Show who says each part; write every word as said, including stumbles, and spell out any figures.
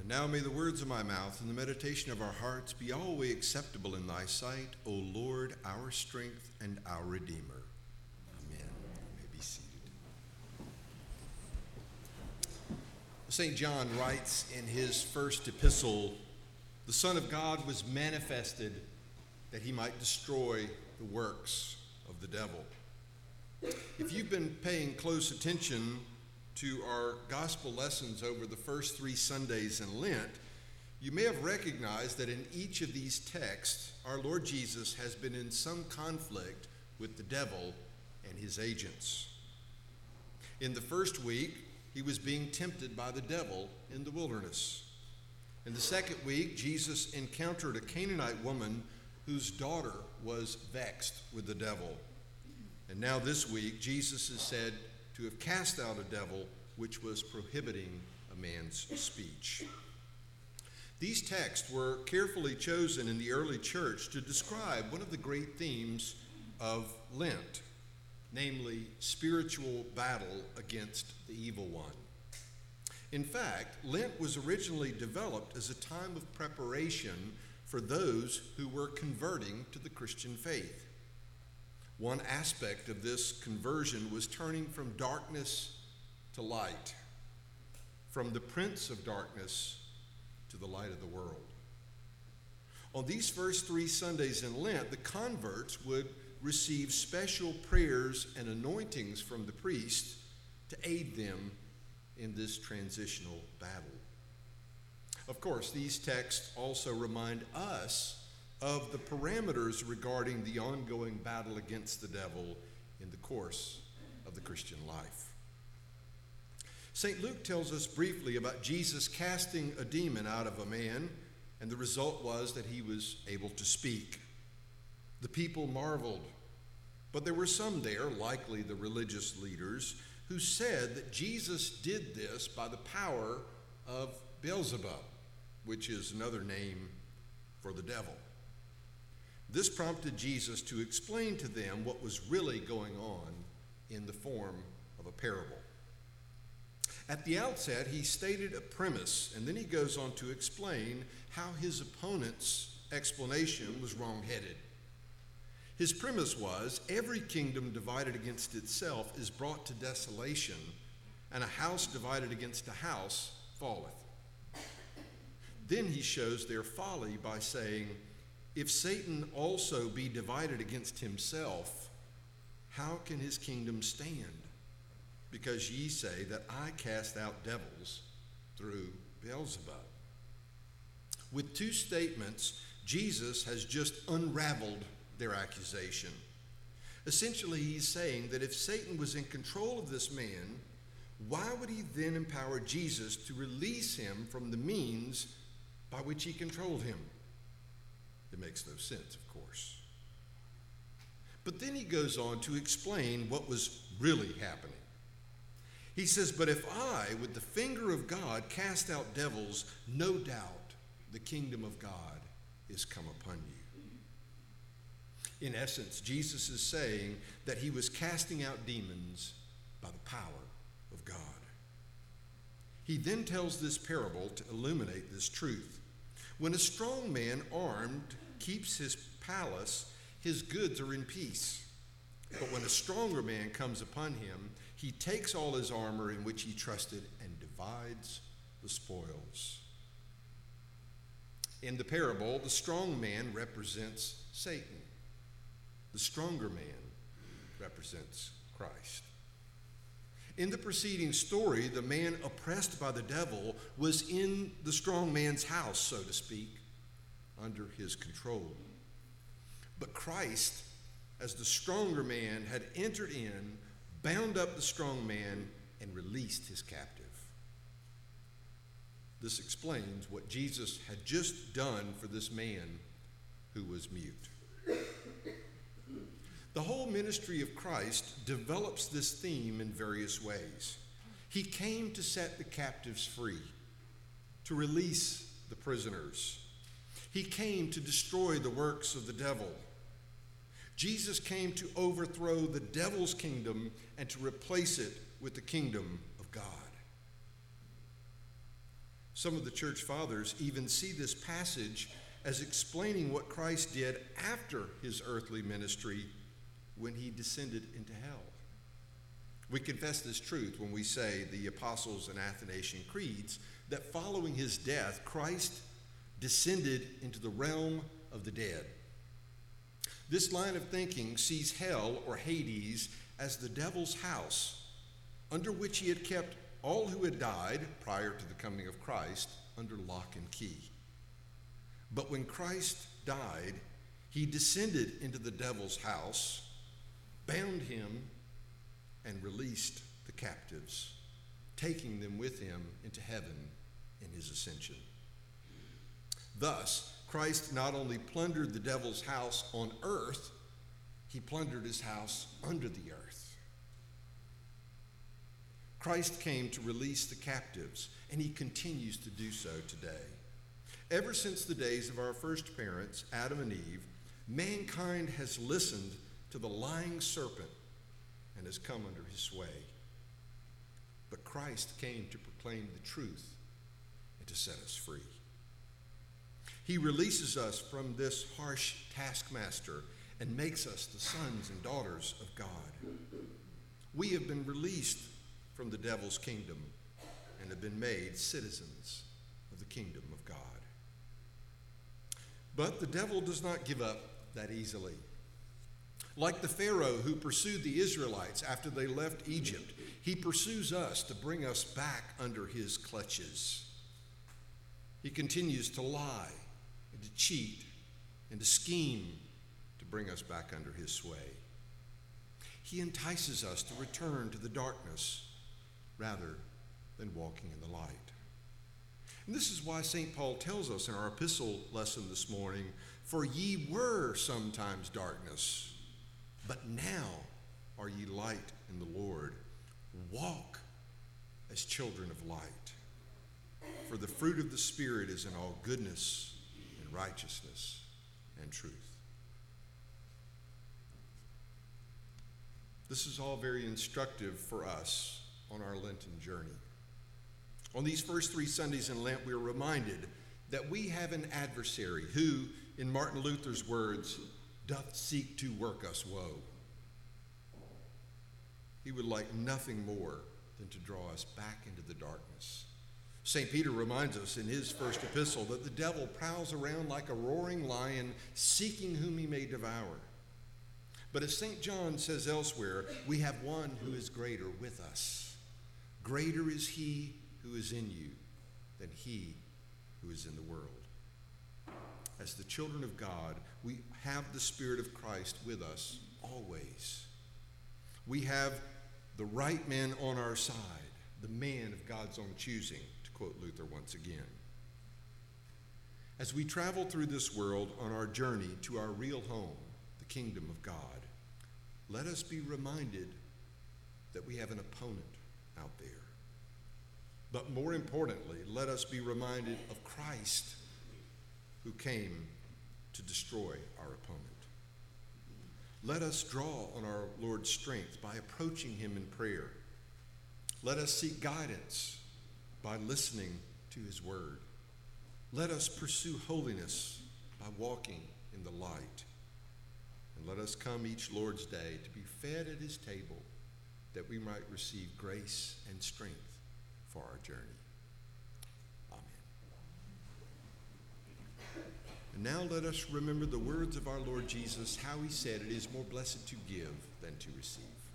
Speaker 1: And now may the words of my mouth and the meditation of our hearts be always acceptable in thy sight, O Lord, our strength and our Redeemer. Amen. You may be seated. Saint John writes in his first epistle, the Son of God was manifested that he might destroy the works of the devil. If you've been paying close attention to our gospel lessons over the first three Sundays in Lent, you may have recognized that in each of these texts, our Lord Jesus has been in some conflict with the devil and his agents. In the first week, he was being tempted by the devil in the wilderness. In the second week, Jesus encountered a Canaanite woman whose daughter was vexed with the devil. And now this week, Jesus is said to have cast out a devil which was prohibiting a man's speech. These texts were carefully chosen in the early church to describe one of the great themes of Lent, namely spiritual battle against the evil one. In fact, Lent was originally developed as a time of preparation for those who were converting to the Christian faith. One aspect of this conversion was turning from darkness to light, from the prince of darkness to the light of the world. On these first three Sundays in Lent, the converts would receive special prayers and anointings from the priest to aid them in this transitional battle. Of course, these texts also remind us of the parameters regarding the ongoing battle against the devil in the course of the Christian life. Saint Luke tells us briefly about Jesus casting a demon out of a man, and the result was that he was able to speak. The people marveled, but there were some there, likely the religious leaders, who said that Jesus did this by the power of Beelzebub, which is another name for the devil. This prompted Jesus to explain to them what was really going on in the form of a parable. At the outset, he stated a premise, and then he goes on to explain how his opponent's explanation was wrong-headed. His premise was, every kingdom divided against itself is brought to desolation, and a house divided against a house falleth. Then he shows their folly by saying, if Satan also be divided against himself, how can his kingdom stand? Because ye say that I cast out devils through Beelzebub. With two statements, Jesus has just unraveled their accusation. Essentially, he's saying that if Satan was in control of this man, why would he then empower Jesus to release him from the means by which he controlled him? It makes no sense, of course. But then he goes on to explain what was really happening. He says, but if I, with the finger of God, cast out devils, no doubt the kingdom of God is come upon you. In essence, Jesus is saying that he was casting out demons by the power of God. He then tells this parable to illuminate this truth. When a strong man armed keeps his palace, his goods are in peace. But when a stronger man comes upon him, he takes all his armor in which he trusted and divides the spoils. In the parable, the strong man represents Satan. The stronger man represents Christ. In the preceding story, the man oppressed by the devil was in the strong man's house, so to speak, under his control. But Christ, as the stronger man, had entered in, bound up the strong man, and released his captive. This explains what Jesus had just done for this man who was mute. The whole ministry of Christ develops this theme in various ways. He came to set the captives free, to release the prisoners. He came to destroy the works of the devil. Jesus came to overthrow the devil's kingdom and to replace it with the kingdom of God. Some of the church fathers even see this passage as explaining what Christ did after his earthly ministry when he descended into hell. We confess this truth when we say the Apostles' and Athanasian creeds that following his death, Christ descended into the realm of the dead. This line of thinking sees hell or Hades as the devil's house, under which he had kept all who had died prior to the coming of Christ under lock and key. But when Christ died, he descended into the devil's house, bound him, and released the captives, taking them with him into heaven in his ascension. Thus, Christ not only plundered the devil's house on earth, he plundered his house under the earth. Christ came to release the captives, and he continues to do so today. Ever since the days of our first parents, Adam and Eve, mankind has listened to the lying serpent and has come under his sway. But Christ came to proclaim the truth and to set us free. He releases us from this harsh taskmaster and makes us the sons and daughters of God. We have been released from the devil's kingdom and have been made citizens of the kingdom of God. But the devil does not give up that easily. Like the Pharaoh who pursued the Israelites after they left Egypt, he pursues us to bring us back under his clutches. He continues to lie and to cheat and to scheme to bring us back under his sway. He entices us to return to the darkness rather than walking in the light. And this is why Saint Paul tells us in our epistle lesson this morning, "For ye were sometimes darkness, but now are ye light in the Lord. Walk as children of light. For the fruit of the Spirit is in all goodness and righteousness and truth." This is all very instructive for us on our Lenten journey. On these first three Sundays in Lent, we are reminded that we have an adversary who, in Martin Luther's words, doth seek to work us woe. He would like nothing more than to draw us back into the darkness. Saint Peter reminds us in his first epistle that the devil prowls around like a roaring lion, seeking whom he may devour. But as Saint John says elsewhere, we have one who is greater with us. Greater is he who is in you than he who is in the world. As the children of God, we have the Spirit of Christ with us always. We have the right man on our side, the man of God's own choosing, to quote Luther once again. As we travel through this world on our journey to our real home, the kingdom of God, let us be reminded that we have an opponent out there. But more importantly, let us be reminded of Christ, who came to destroy our opponent. Let us draw on our Lord's strength by approaching him in prayer. Let us seek guidance by listening to his word. Let us pursue holiness by walking in the light. And let us come each Lord's day to be fed at his table, that we might receive grace and strength for our journey. Amen. And now let us remember the words of our Lord Jesus, how he said, "It is more blessed to give than to receive."